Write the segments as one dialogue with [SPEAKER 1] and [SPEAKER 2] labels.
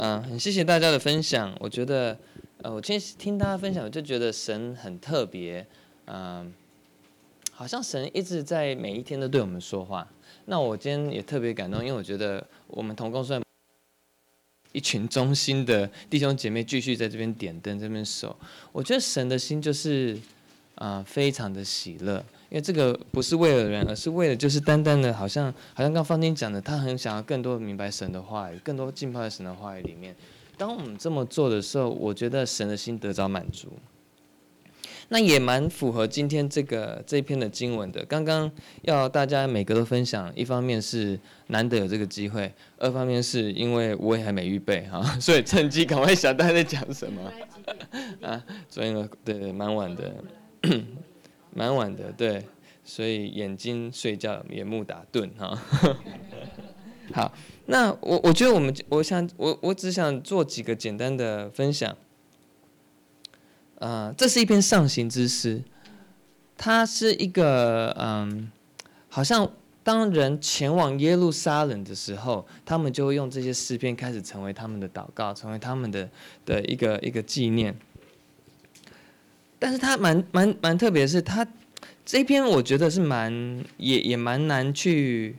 [SPEAKER 1] 很谢谢大家的分享。我觉得，我今天听大家分享，我就觉得神很特别，好像神一直在每一天都对我们说话。那我今天也特别感动，因为我觉得我们同工虽然一群忠心的弟兄姐妹继续在这边点灯，这边守，我觉得神的心就是非常的喜乐，因为这个不是为了人，而是为了就是单单的，好像刚方丁讲的，他很想要更多明白神的话语，更多浸泡在神的话语里面。当我们这么做的时候，我觉得神的心得着满足。那也蛮符合今天这一篇的经文的。刚刚要大家每个都分享，一方面是难得有这个机会，二方面是因为我也还没预备哈，所以趁机赶快想大家在讲什么昨天对蛮晚的，蛮晚的对，所以眼睛睡觉，眼目打盹哈。好，那我觉得我只想做几个简单的分享。这是一篇上行之诗，它是一个好像当人前往耶路撒冷的时候，他们就会用这些诗篇开始成为他们的祷告，成为他们的一个纪念。但是它蛮特别的是，它这一篇我觉得是也蛮难去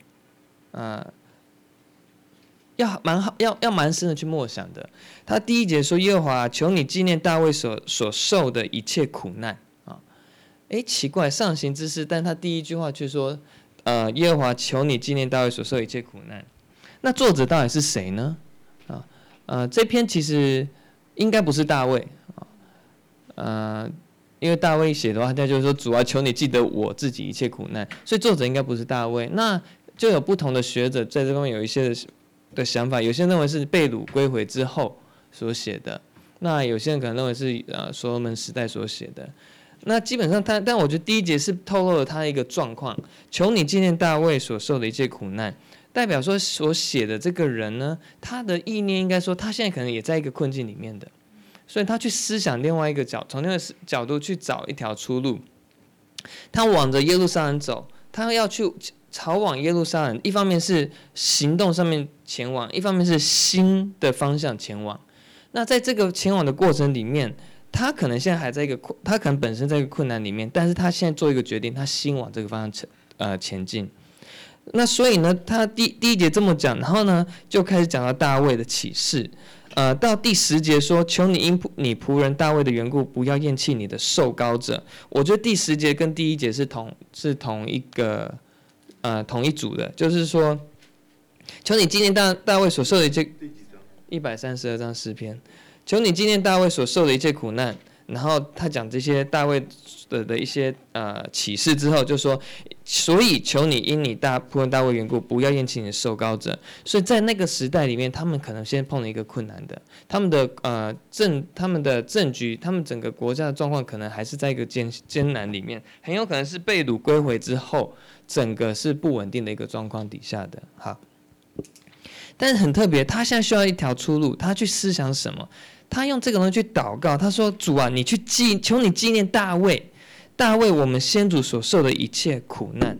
[SPEAKER 1] 要蛮深的去默想的。他第一节说：“耶和华，求你纪念大卫所受的一切苦难。”奇怪，上行之诗，但他第一句话却说：“耶和华，求你纪念大卫所受的一切苦难。”那作者到底是谁呢？这篇其实应该不是大卫因为大卫写的话，他就是说：“主啊，求你记得我自己一切苦难。”所以作者应该不是大卫。那就有不同的学者在这方面有一些的想法，有些人认为是被掳归回之后所写的，那有些人可能认为是所罗门时代所写的。那基本上但我觉得第一节是透露了他的一个状况，求你纪念大卫所受的一切苦难，代表说所写的这个人呢，他的意念应该说他现在可能也在一个困境里面的，所以他去思想另外一个从另外一个角度去找一条出路。他往着耶路撒冷走，他要去朝往耶路撒冷，一方面是行动上面前往，一方面是心的方向前往。那在这个前往的过程里面，他可能现在还在他可能本身在一个困难里面，但是他现在做一个决定，他心往这个方向前进。那所以呢，他第一节这么讲，然后呢就开始讲到大卫的启示。到第10节说：“求你因你仆人大卫的缘故，不要厌弃你的受膏者。”我觉得第10节跟第1节是同一组的，就是说，求你纪念大卫所受的一切132章诗篇，求你纪念大卫所受的一切苦难。然后他讲这些大卫的一些启示之后，就说，所以求你因你仆人大卫缘故，不要厌弃你的受膏者。所以在那个时代里面，他们可能先碰了一个困难的，他们的政局，他们整个国家的状况可能还是在一个艰难里面，很有可能是被掳归回之后，整个是不稳定的一个状况底下的。好，但是很特别，他现在需要一条出路，他去思想什么？他用这个东西去祷告，他说：“主啊，你去求你纪念大卫我们先祖所受的一切苦难。”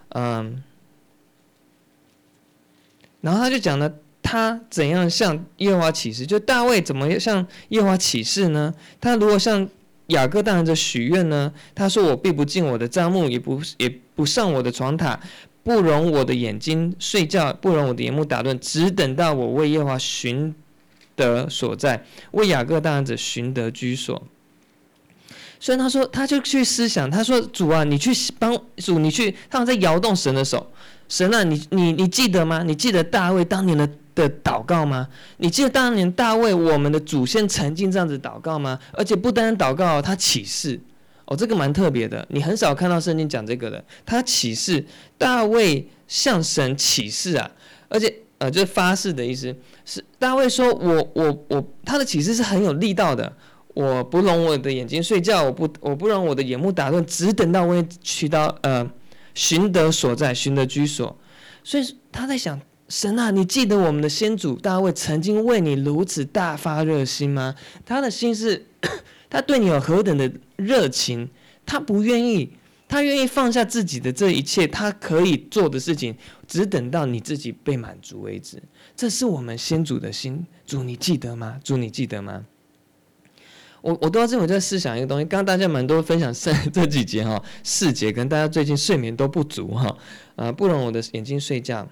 [SPEAKER 1] 然后他就讲了他怎样向耶和华起誓，就大卫怎么向耶和华起誓呢？他如果向雅各当人的许愿呢？他说：“我必不进我的帐幕，也不上我的床榻，不容我的眼睛睡觉，不容我的眼目打盹，只等到我为耶和华寻得所在，为雅各大人者寻得居所。”所以他说，他就去思想，他说：“主啊，你去帮主，你去。”他们在摇动神的手。神啊，你记得吗？你记得大卫当年的祷告吗？你记得当年大卫我们的祖先曾经这样子祷告吗？而且不单祷告，他起誓。这个蛮特别的，你很少看到圣经讲这个的。他起誓，大卫向神起誓啊，而且就是发誓的意思。是大卫说：“他的启示是很有力道的。我不容我的眼睛睡觉，我不容我的眼目打盹，只等到我去到寻得所在，寻得居所。”所以他在想：神啊，你记得我们的先祖大卫曾经为你如此大发热心吗？他的心是，他对你有何等的热情？他不愿意他愿意放下自己的这一切，他可以做的事情，只等到你自己被满足为止。这是我们先祖的心。主，你记得吗？主，你记得吗？我都要这么在思想一个东西。刚刚大家蛮多分享这几节4节，可能大家最近睡眠都不足不容我的眼睛睡觉。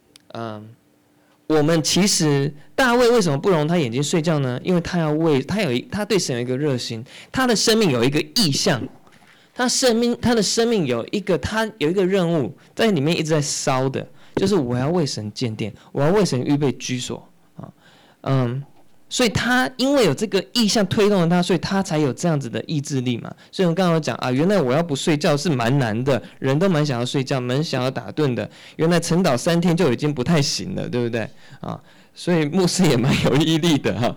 [SPEAKER 1] 我们其实大卫为什么不容他眼睛睡觉呢？因为他对神有一个热心，他的生命有一个意向，他的生命有一个任务在里面一直在烧的，就是我要为神建殿，我要为神预备居所所以他因为有这个意向推动了他，所以他才有这样子的意志力嘛。所以我刚刚有讲原来我要不睡觉是蛮难的，人都蛮想要睡觉，蛮想要打盹的。原来晨祷3天就已经不太行了，对不对所以牧师也蛮有毅力的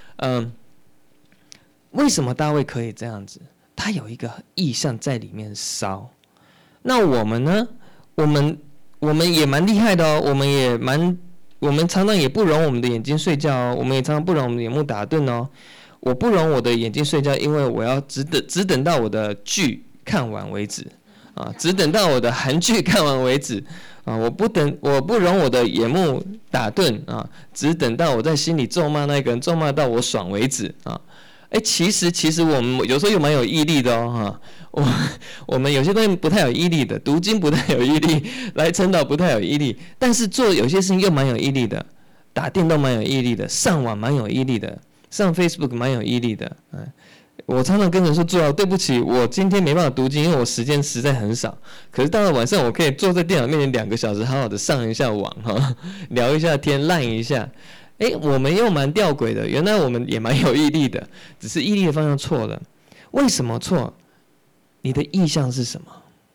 [SPEAKER 1] 为什么大卫可以这样子？他有一个意向在里面烧。那我们呢？我们也蛮厉害的我们常常也不容我们的眼睛睡觉我们也常常不容我们的眼目打盹我不容我的眼睛睡觉，因为我要只等到我的剧看完为止只等到我的韩剧看完为止我不容我的眼目打盹只等到我在心里咒骂那个人，咒骂到我爽为止其实我们有时候又蛮有毅力的我们有些东西不太有毅力的，读经不太有毅力，来晨祷不太有毅力，但是做有些事情又蛮有毅力的，打电动蛮有毅力的，上网蛮有毅力的，上 Facebook 蛮有毅力的我常常跟人说对不起，我今天没办法读经，因为我时间实在很少。可是到了晚上，我可以坐在电脑面前2个小时，好好的上一下网聊一下天，烂一下。我们又蛮吊诡的，原来我们也蛮有毅力的，只是毅力的方向错了。为什么错？你的意向是什么？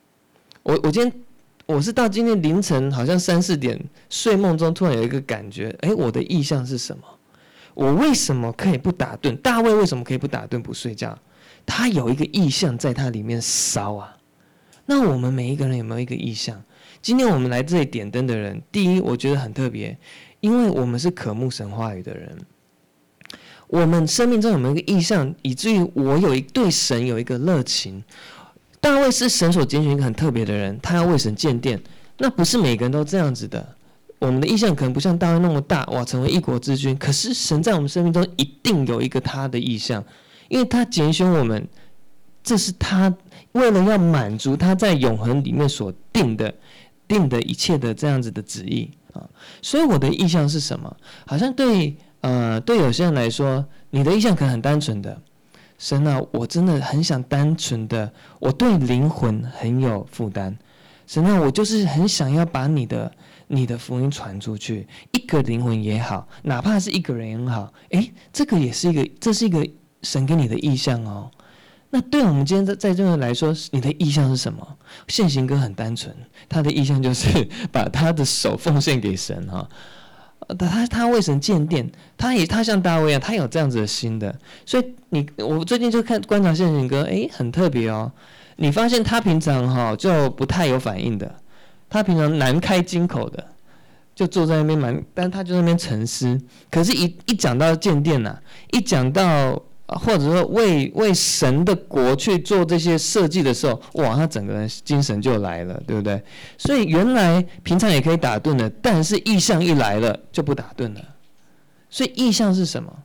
[SPEAKER 1] 我是到今天凌晨好像3、4点睡梦中突然有一个感觉，我的意向是什么？我为什么可以不打盹？大卫为什么可以不打盹不睡觉？他有一个意向在他里面烧那我们每一个人有没有一个意向？今天我们来这里点灯的人，第一我觉得很特别，因为我们是渴慕神话语的人。我们生命中有没有一个意向，以至于我对神有一个热情？大卫是神所拣选一个很特别的人，他要为神建殿，那不是每个人都这样子的。我们的意向可能不像大卫那么大，成为一国之君。可是神在我们生命中一定有一个他的意向，因为他拣选我们，这是他为了要满足他在永恒里面所定的一切的这样子的旨意所以我的意向是什么？好像对有些人来说，你的意向可能很单纯的，神我真的很想单纯的，我对灵魂很有负担。神我就是很想要把你的福音传出去，一个灵魂也好，哪怕是一个人也好，这是一个神给你的意向那对我们今天在这里来说，你的意向是什么？宪行哥很单纯，他的意向就是把他的手奉献给神他为神建殿，他像大卫一样，他有这样子的心的。所以我最近就观察宪行哥，很特别你发现他平常就不太有反应的，他平常难开金口的，就坐在那边但他就在那边沉思。可是一讲到建殿一讲到或者说为神的国去做这些设计的时候，哇，他整个人精神就来了，对不对？所以原来平常也可以打盹的，但是意象一来了就不打盹了。所以意象是什么？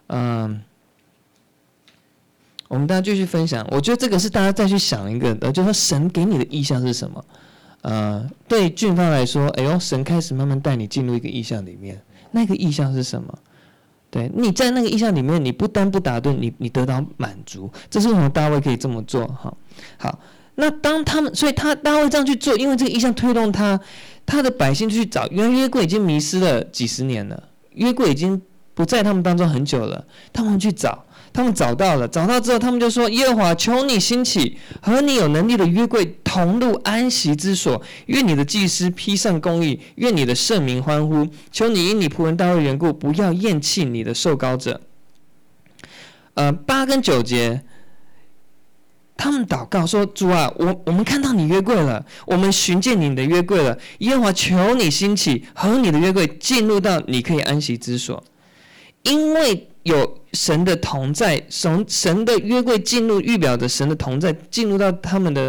[SPEAKER 1] 我们大家继续分享。我觉得这个是大家再去想一个就是说神给你的意象是什么？对俊芳来说，神开始慢慢带你进入一个意象里面，那个意象是什么？对，你在那个意象里面，你不但不打盹，你得到满足，这是为什么大卫可以这么做好，那当所以大卫这样去做，因为这个意象推动他的百姓去找，原来约柜已经迷失了几十年了，约柜已经不在他们当中很久了，他们去找。他们找到了，找到之后，他们就说：“耶和华，求你兴起，和你有能力的约柜同入安息之所。愿你的祭司披上公义，愿你的圣民欢呼。求你因你仆人大卫的缘故，不要厌弃你的受膏者。”8跟9节，他们祷告说：“主啊，我们看到你约柜了，我们寻见你的约柜了。耶和华，求你兴起，和你的约柜进入到你可以安息之所，因为有神的同在，神的约柜进入，预表着神的同在进入到他们的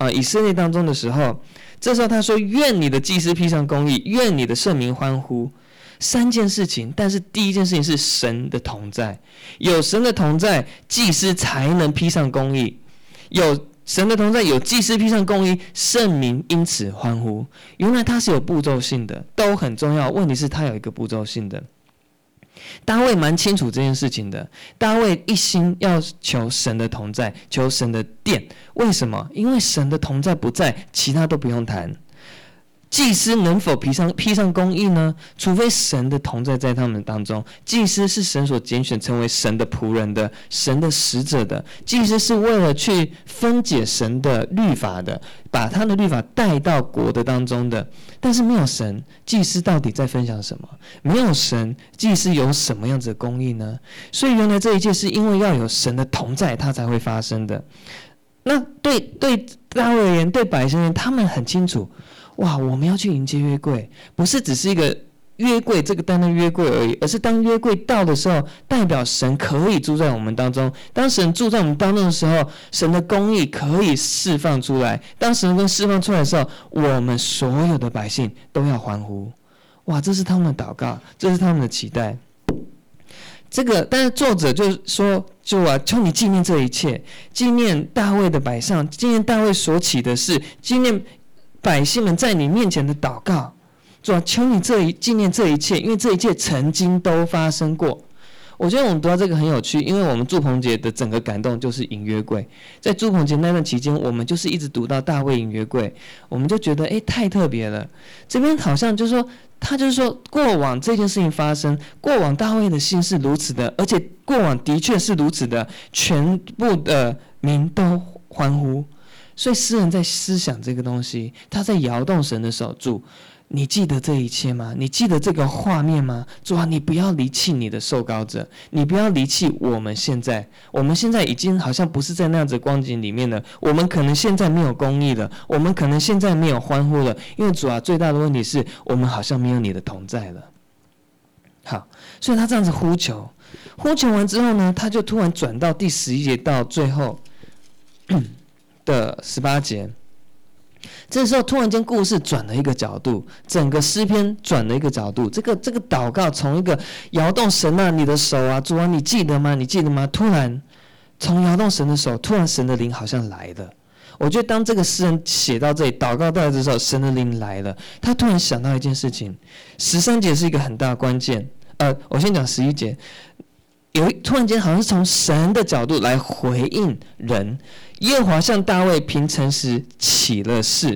[SPEAKER 1] 以色列当中的时候，这时候他说：“愿你的祭司披上公义，愿你的圣民欢呼。”3件事情，但是第一件事情是神的同在，有神的同在，祭司才能披上公义；有神的同在，有祭司披上公义，圣民因此欢呼。原来它是有步骤性的，都很重要。问题是它有一个步骤性的。大卫蛮清楚这件事情的，大卫一心要求神的同在，求神的殿。为什么？因为神的同在不在，其他都不用谈。祭司能否披上公义呢？除非神的同在在他们当中。祭司是神所拣选成为神的仆人的，神的使者的。祭司是为了去分解神的律法的，把他的律法带到国的当中的。但是没有神，祭司到底在分享什么？没有神，祭司有什么样子的公义呢？所以原来这一切是因为要有神的同在，它才会发生的。那对大卫而言，对百姓而言，他们很清楚。哇，我们要去迎接约柜，不是只是一个约柜这个单单约柜而已，而是当约柜到的时候，代表神可以住在我们当中。当神住在我们当中的时候，神的公义可以释放出来。当神跟释放出来的时候，我们所有的百姓都要欢呼。哇，这是他们的祷告，这是他们的期待。但是作者就说，求你纪念这一切，纪念大卫的摆上，纪念大卫所起的事，纪念百姓们在你面前的祷告。主啊，求你纪念这一切，因为这一切曾经都发生过。我觉得我们读到这个很有趣，因为我们祝棚节的整个感动就是迎约柜。在祝棚节那段期间，我们就是一直读到大卫迎约柜，我们就觉得太特别了。这边好像就是说，他就是说过往这件事情发生，过往大卫的心是如此的，而且过往的确是如此的，全部的民都欢呼。所以诗人在思想这个东西，他在摇动神的手。主，你记得这一切吗？你记得这个画面吗？主啊，你不要离弃你的受膏者，你不要离弃我们现在。我们现在已经好像不是在那样子光景里面了，我们可能现在没有公义了，我们可能现在没有欢呼了，因为主啊，最大的问题是我们好像没有你的同在了。好，所以他这样子呼求完之后呢，他就突然转到第11节到最后的18节，这时候突然间故事转了一个角度，整个诗篇转了一个角度。这个祷告从一个摇动神啊，你的手啊，主啊，你记得吗？你记得吗？突然从摇动神的手，突然神的灵好像来了。我觉得当这个诗人写到这里，祷告到这时候，神的灵来了，他突然想到一件事情。13节是一个很大的关键。我先讲11节。突然间好像是从神的角度来回应人。耶和华向大卫凭诚实起了誓。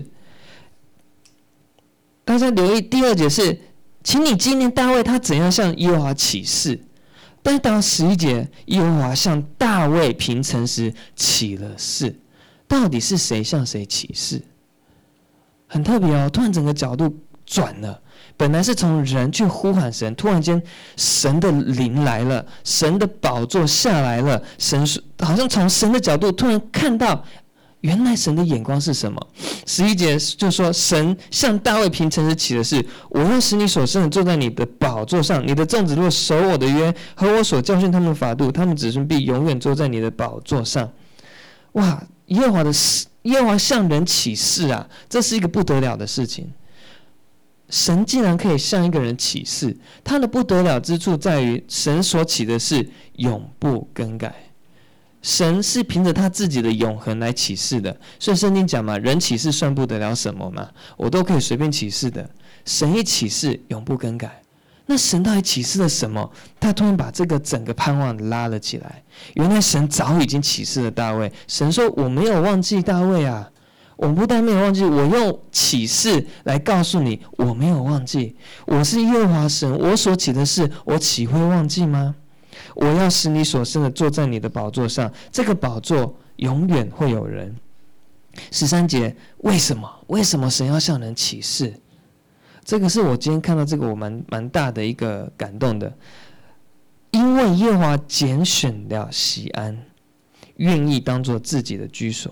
[SPEAKER 1] 大家留意第2节是，请你纪念大卫他怎样向耶和华起誓。但是到11节，耶和华向大卫凭诚实起了誓。到底是谁向谁起誓？很特别哦，突然整个角度转了。本来是从人去呼喊神，突然间神的灵来了，神的宝座下来了，神好像从神的角度突然看到，原来神的眼光是什么。11节就说，神向大卫凭诚实起的誓，我要使你所生的坐在你的宝座上，你的众子若守我的约和我所教训他们的法度，他们子孙必永远坐在你的宝座上。哇，耶和华向人起誓啊，这是一个不得了的事情。神竟然可以向一个人起誓，他的不得了之处在于，神所起的誓永不更改。神是凭着他自己的永恒来起誓的，所以圣经讲嘛，人起誓算不得了什么嘛，我都可以随便起誓的。神一起誓永不更改。那神到底启示了什么？他突然把这个整个盼望拉了起来。原来神早已经启示了大卫。神说：“我没有忘记大卫啊，我不但没有忘记，我用启示来告诉你，我没有忘记。我是耶和华神，我所起的事，我岂会忘记吗？我要使你所生的坐在你的宝座上，这个宝座永远会有人。”13节，为什么？为什么神要向人启示？这个是我今天看到这个我蛮大的一个感动的，因为耶和华拣选了锡安，愿意当作自己的居所。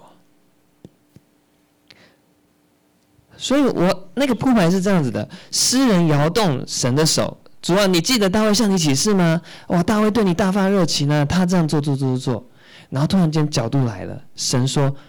[SPEAKER 1] 所以我那个铺排是这样子的：诗人摇动神的手，主啊，你记得大卫向你起誓吗？哇，大卫对你大发热情啊，他这样做，然后突然间角度来了，神说：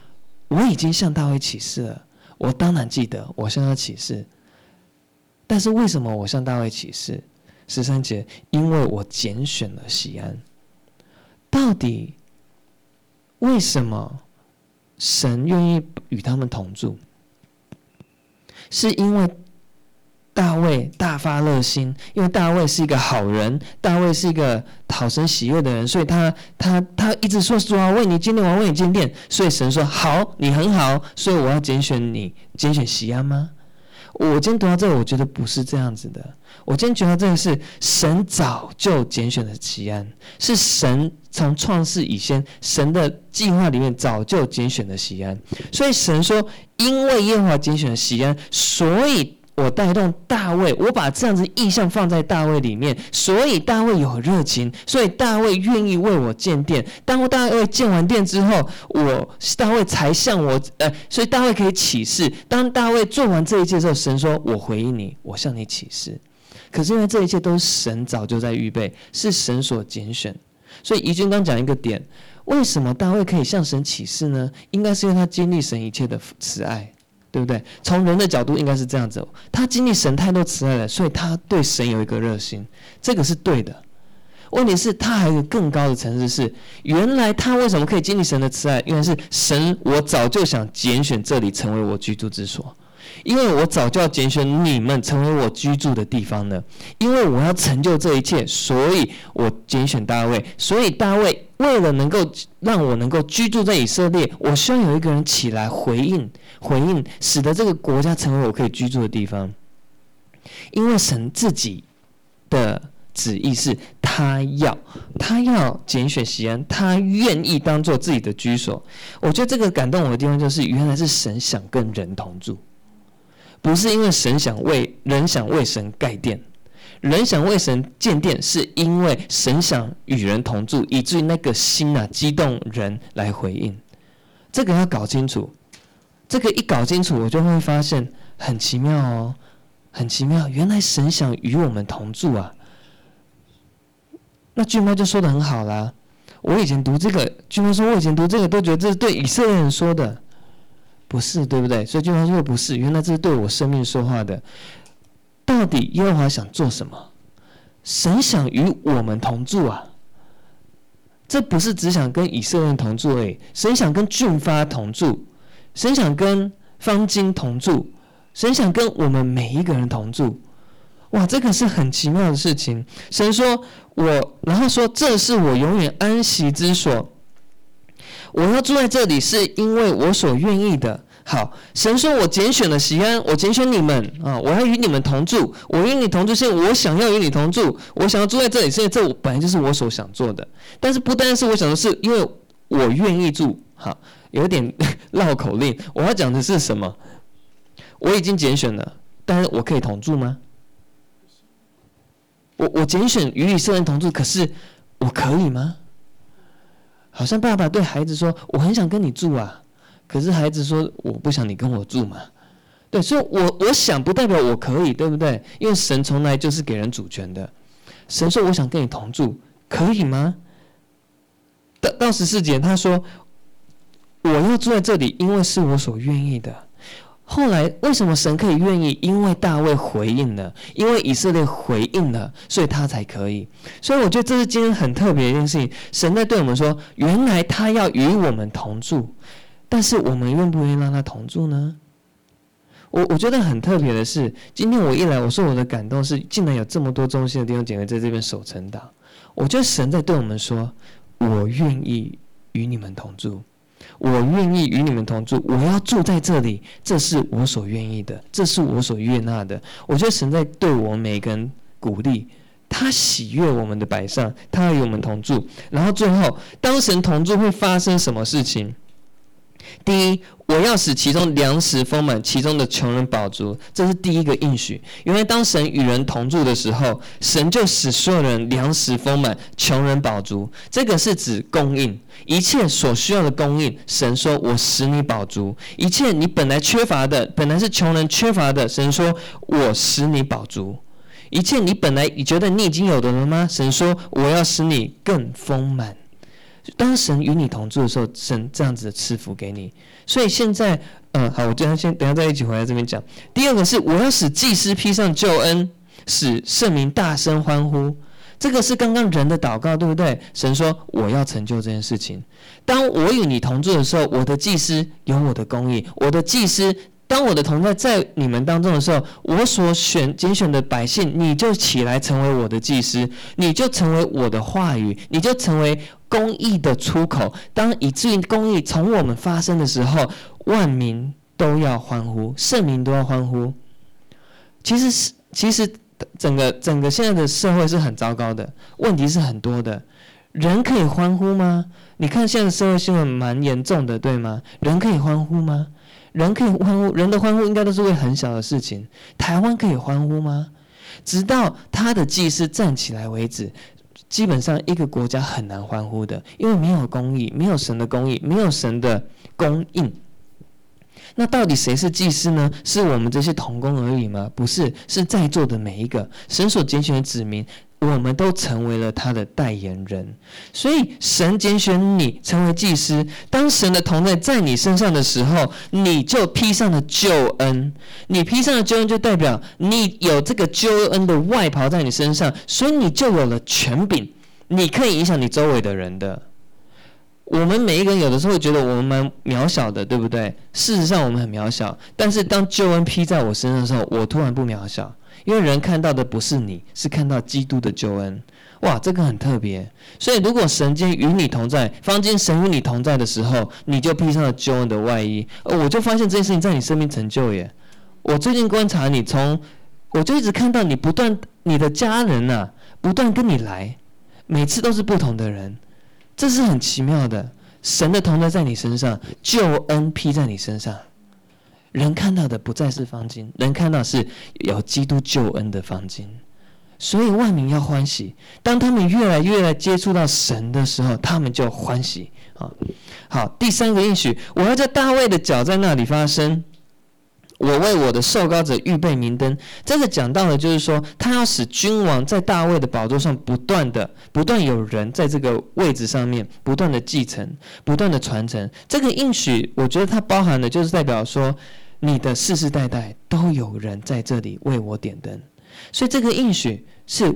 [SPEAKER 1] 我已经向大卫起誓了，我当然记得我向他起誓。但是为什么我向大卫起誓？13节，因为我拣选了锡安。到底为什么神愿意与他们同住？是因为大卫大发热心，因为大卫是一个好人，大卫是一个讨神喜悦的人，所以他一直说主啊，为你建殿，我要为你建殿。所以神说好，你很好，所以我要拣选你，拣选锡安吗？我今天读到这个，我觉得不是这样子的。我今天觉得这个是神早就拣选了锡安，是神从创世以前，神的计划里面早就拣选了锡安。所以神说，因为耶和华拣选了锡安，所以我带动大卫，我把这样子意象放在大卫里面，所以大卫有热情，所以大卫愿意为我建殿。当大卫建完殿之后，大卫才向我，所以大卫可以起誓。当大卫做完这一切之后，神说：“我回应你，我向你起誓。”可是因为这一切都是神早就在预备，是神所拣选。所以怡君刚讲一个点，为什么大卫可以向神起誓呢？应该是因为他经历神一切的慈爱。对不对？从人的角度应该是这样子，他经历神太多慈爱了，所以他对神有一个热心，这个是对的。问题是他还有一个更高的层次是，原来他为什么可以经历神的慈爱？原来是神，我早就想拣选这里成为我居住之所，因为我早就要拣选你们成为我居住的地方了。因为我要成就这一切，所以我拣选大卫。所以大卫为了能够让我能够居住在以色列，我需要有一个人起来回应，使得这个国家成为我可以居住的地方。因为神自己的旨意是他要拣选锡安，他愿意当做自己的居所。我觉得这个感动我的地方就是，原来是神想跟人同住，不是因为人想为神盖殿，人想为神建殿，是因为神想与人同住，以至于那个心激动人来回应。这个要搞清楚，这个一搞清楚，我就会发现很奇妙哦，很奇妙，原来神想与我们同住啊。那俊妈就说得很好啦，我以前读这个，俊妈说我以前读这个都觉得这是对以色列人说的，不是，对不对？所以俊妈说不是，原来这是对我生命说话的。到底耶和华想做什么？神想与我们同住啊！这不是只想跟以色列人同住而已，神想跟俊发同住，神想跟方金同住，神想跟我们每一个人同住。哇，这个是很奇妙的事情。神说然后说这是我永远安息之所，我要住在这里是因为我所愿意的。好，神说我拣选了锡安，我拣选你们啊，我要与你们同住，我与你同住是因为我想要与你同住，我想要住在这里是因为这本来就是我所想做的。但是不单是我想的，是因为我愿意住。好，有点绕口令，我要讲的是什么？我已经拣选了，但是我可以同住吗？我拣选与以色列人同住，可是我可以吗？好像爸爸对孩子说：“我很想跟你住啊。”可是孩子说：“我不想你跟我住嘛。”对，所以我想不代表我可以，对不对？因为神从来就是给人主权的。神说：“我想跟你同住，可以吗？”到14节，他说：“我要住在这里，因为是我所愿意的。”后来为什么神可以愿意？因为大卫回应了，因为以色列回应了，所以他才可以。所以我觉得这是今天很特别的一件事情。神在对我们说，原来他要与我们同住，但是我们愿不愿意让他同住呢？我觉得很特别的是，今天我一来，我说我的感动是，竟然有这么多忠心的弟兄姐妹在这边守晨祷。我觉得神在对我们说，我愿意与你们同住。我愿意与你们同住，我要住在这里，这是我所愿意的，这是我所悦纳的。我觉得神在对我们每个人鼓励，他喜悦我们的摆上，他要与我们同住。然后最后，当神同住会发生什么事情？第一，我要使其中粮食丰满，其中的穷人饱足，这是第一个应许。原来当神与人同住的时候，神就使所有人粮食丰满，穷人饱足。这个是指供应，一切所需要的供应，神说我使你饱足。一切你本来缺乏的，本来是穷人缺乏的，神说我使你饱足。一切你本来你觉得你已经有的了吗？神说我要使你更丰满。 当神与你同住的时候，神这样子的赐福给你。所以现在，好，我等一下再一起回来这边讲。第二个是，我要使祭司披上救恩，使圣民大声欢呼。这个是刚刚人的祷告，对不对？神说我要成就这件事情。当我与你同住的时候，我的祭司有我的公义，我的祭司。当我的同在在你们当中的时候，我所拣选的百姓，你就起来成为我的祭司，你就成为我的话语，你就成为公义的出口。当以至于公义从我们发生的时候，万民都要欢呼，圣民都要欢呼。其实整个现在的社会是很糟糕的，问题是很多的。人可以欢呼吗？你看现在的社会新闻蛮严重的，对吗？人可以欢呼吗？人可以欢呼，人的欢呼应该都是为很小的事情。台湾可以欢呼吗？直到他的祭司站起来为止，基本上一个国家很难欢呼的，因为没有公义，没有神的公义，没有神的供应。那到底谁是祭司呢？是我们这些同工而已吗？不是，是在座的每一个神所拣选的子民，我们都成为了他的代言人。所以神拣选你成为祭司，当神的同在在你身上的时候，你就披上了救恩。你披上了救恩，就代表你有这个救恩的外袍在你身上，所以你就有了权柄，你可以影响你周围的人的。我们每一个人有的时候会觉得我们蛮渺小的，对不对？事实上我们很渺小，但是当救恩披在我身上的时候，我突然不渺小，因为人看到的不是你，是看到基督的救恩。哇，这个很特别。所以如果神今天与你同在，方今神与你同在的时候，你就披上了救恩的外衣。我就发现这件事情在你生命成就耶。我最近观察你，我就一直看到你不断，你的家人啊，不断跟你来，每次都是不同的人。这是很奇妙的，神的同在在你身上，救恩披在你身上。人看到的不再是方巾，人看到是有基督救恩的方巾。所以万民要欢喜，当他们越来越接触到神的时候，他们就欢喜。好，第三个应许，我要叫大卫的脚在那里发声，我为我的受膏者预备明灯。这个讲到的就是说，他要使君王在大卫的宝座上不断有人在这个位置上面不断的继承，不断的传承。这个应许我觉得它包含的就是代表说，你的世世代代都有人在这里为我点灯。所以这个应许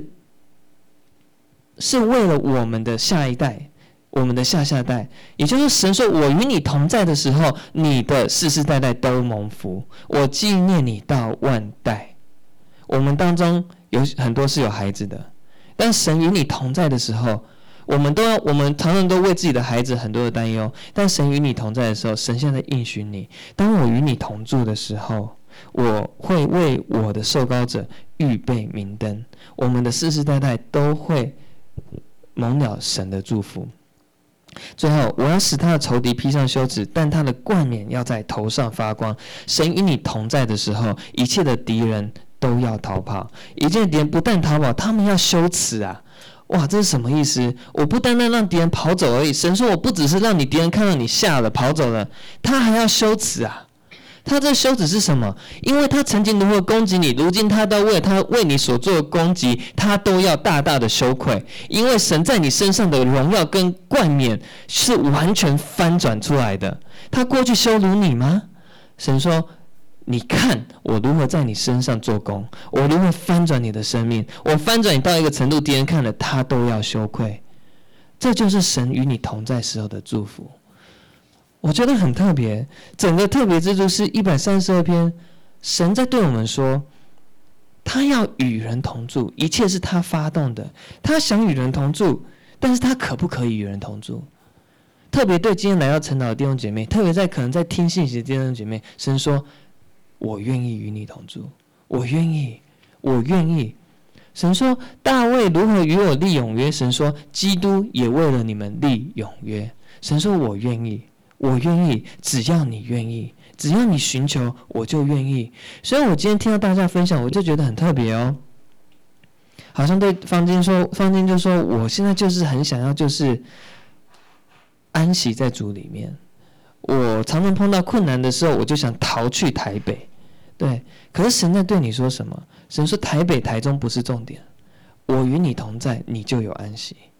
[SPEAKER 1] 是为了我们的下一代，我们的下下代。也就是神说，我与你同在的时候，你的世世代代都蒙福，我纪念你到万代。我们当中有很多是有孩子的，但神与你同在的时候，我们常常都为自己的孩子很多的担忧，但神与你同在的时候，神现在应许你，当我与你同住的时候，我会为我的受膏者预备明灯。我们的世世代代都会蒙了神的祝福。最后，我要使他的仇敌披上羞耻，但他的冠冕要在头上发光。神与你同在的时候，一切的敌人都要逃跑。一切的敌人不但逃跑，他们要羞耻啊！哇，这是什么意思？我不单单让敌人跑走而已，神说我不只是让你敌人看到你下了跑走了，他还要羞耻啊！他这羞耻是什么？因为他曾经如何攻击你，如今他都为你所做的攻击，他都要大大的羞愧。因为神在你身上的荣耀跟冠冕是完全翻转出来的。他过去羞辱你吗？神说，你看我如何在你身上做工，我如何翻转你的生命，我翻转你到一个程度，敌人看了他都要羞愧。这就是神与你同在时候的祝福。我觉得很特别，整个特别之处是132篇，神在对我们说，他要与人同住，一切是他发动的，他想与人同住，但是他可不可以与人同住？特别对今天来到晨祷的弟兄姐妹，特别可能在听信息的弟兄姐妹，神说，我愿意与你同住，我愿意。神说，大卫如何与我立永约？神说，基督也为了你们立永约。神说，我愿意，只要你愿意，只要你寻求，我就愿意。所以我今天听到大家分享，我就觉得很特别哦。好像对方巾就说，我现在就是很想要，就是安息在主里面。我常常碰到困难的时候，我就想逃去台北。对，可是神在对你说什么？神说台北、台中不是重点，我与你同在，你就有安息。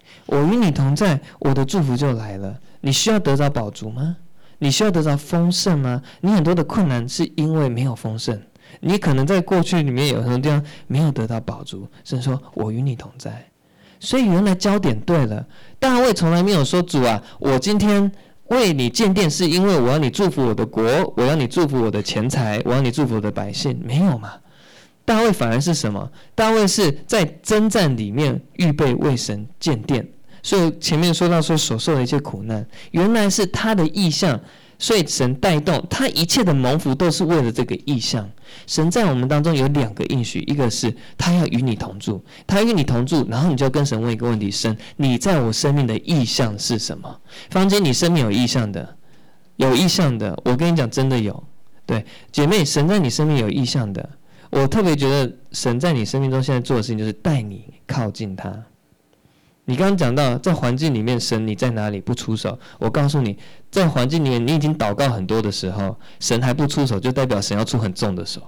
[SPEAKER 1] 我与你同在，我的祝福就来了。你需要得着饱足吗？你需要得着丰盛吗？你很多的困难是因为没有丰盛，你可能在过去里面有很多地方没有得到饱足，甚至说我与你同在。所以原来焦点对了，大卫从来没有说主啊，我今天为你建殿是因为我要你祝福我的国，我要你祝福我的钱财，我要你祝福我的百姓，没有嘛。大卫反而是什么？大卫是在征战里面预备为神建殿。所以前面说到说所受的一切苦难，原来是他的意向，所以神带动他一切的蒙福都是为了这个意向。神在我们当中有2个应许，一个是他要与你同住，他与你同住，然后你就跟神问一个问题：神，你在我生命的意向是什么？坊间你生命有意向的，有意向的，我跟你讲，真的有。对，姐妹，神在你生命有意向的。我特别觉得神在你生命中现在做的事情就是带你靠近他。你刚刚讲到在环境里面，神你在哪里不出手？我告诉你，在环境里面你已经祷告很多的时候，神还不出手，就代表神要出很重的手。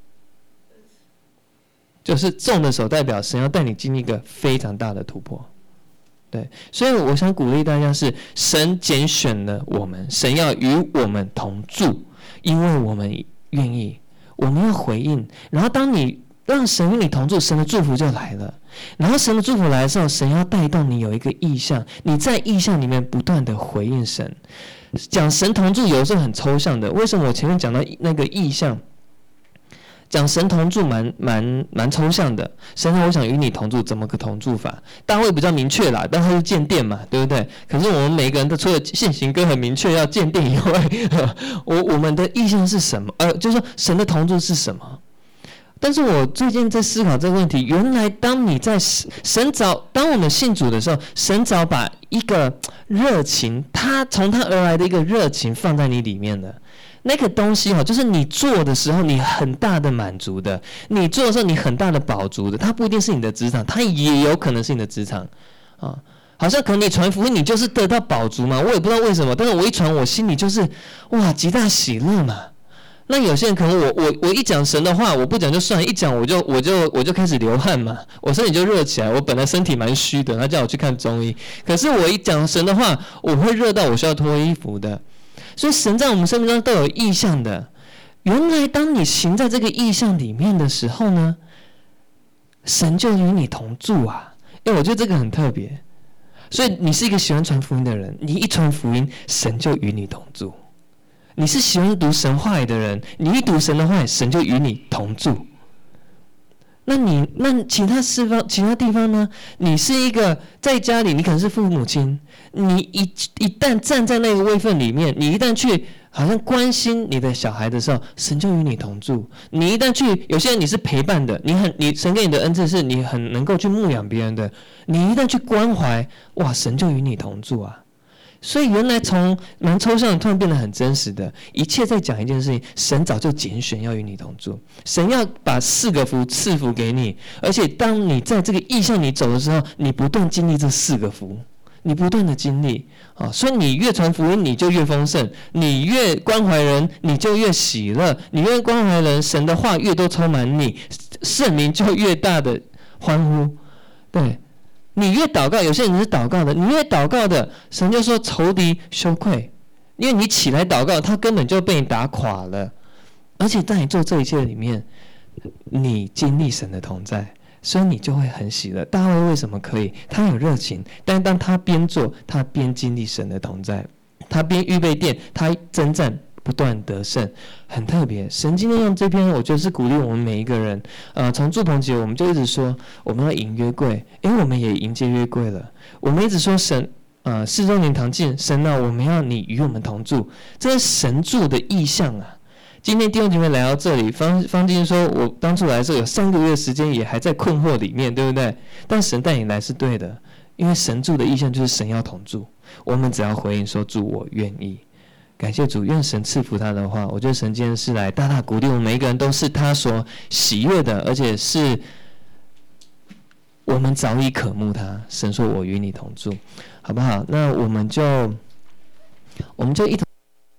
[SPEAKER 1] 就是重的手代表神要带你经历一个非常大的突破。对，所以我想鼓励大家是，神拣选了我们，神要与我们同住，因为我们愿意，我们要回应。然后当你让神与你同住，神的祝福就来了。然后神的祝福来的时候，神要带动你有一个意向，你在意向里面不断的回应神。讲神同住有时候很抽象的，为什么我前面讲到那个意向？讲神同住蛮抽象的。神说我想与你同住，怎么个同住法？大卫比较明确啦，但他是建殿嘛，对不对？可是我们每个人都除了现行歌很明确要建殿以外，我们的意向是什么？就是说神的同住是什么？但是我最近在思考这个问题，原来当你在当我们信主的时候，神早把一个热情，他从他而来的一个热情放在你里面了。那个东西就是你做的时候你很大的满足的，你做的时候你很大的饱足的，它不一定是你的职场，它也有可能是你的职场啊。好像可能你传福音你就是得到饱足嘛，我也不知道为什么，但是我一传我心里就是哇极大喜乐嘛。那有些人可能我一讲神的话，我不讲就算了，一讲我就开始流汗嘛，我身体就热起来。我本来身体蛮虚的，他叫我去看中医，可是我一讲神的话，我会热到我需要脱衣服的。所以神在我们生命中都有意向的。原来当你行在这个意向里面的时候呢，神就与你同住啊。我觉得这个很特别。所以你是一个喜欢传福音的人，你一传福音，神就与你同住。你是喜欢读神话语的人，你一读神的话语，神就与你同住。那其他地方呢？你是一个在家里，你可能是父母亲，你一旦站在那个位分里面，你一旦去好像关心你的小孩的时候，神就与你同住。你一旦去，有些人你是陪伴的，神给你的恩赐是你很能够去牧养别人的，你一旦去关怀，哇，神就与你同住啊。所以原来从蛮抽象的突然变得很真实的，一切在讲一件事情，神早就拣选要与你同住，神要把4个福赐福给你，而且当你在这个意向你走的时候，你不断经历这4个福，你不断的经历啊，所以你越传福音你就越丰盛，你越关怀人你就越喜乐，你越关怀人，神的话越多充满你，圣灵就越大的欢呼，对。你越祷告，有些人是祷告的，你越祷告的，神就说仇敌羞愧，因为你起来祷告，他根本就被你打垮了。而且在你做这一切里面，你经历神的同在，所以你就会很喜乐。大卫为什么可以？他有热情，但当他边做，他边经历神的同在，他边预备殿，他征战不断得胜，很特别。神今天用这篇，我觉得是鼓励我们每一个人。从祝棚节我们就一直说我们要迎约柜，我们也迎接约柜了。我们一直说神4周年堂进，神啊，我们要你与我们同住，这是神住的意象啊。今天弟兄姐妹来到这里，方金说，我当初来的时候有3个月的时间，也还在困惑里面，对不对？但神带你来是对的，因为神住的意象就是神要同住，我们只要回应说主，我愿意。感谢主，愿神赐福他的话，我觉得神今天是来大大鼓励我们每一个人，都是他所喜悦的，而且是我们早已渴慕他。神说我与你同住，好不好？那我们就一同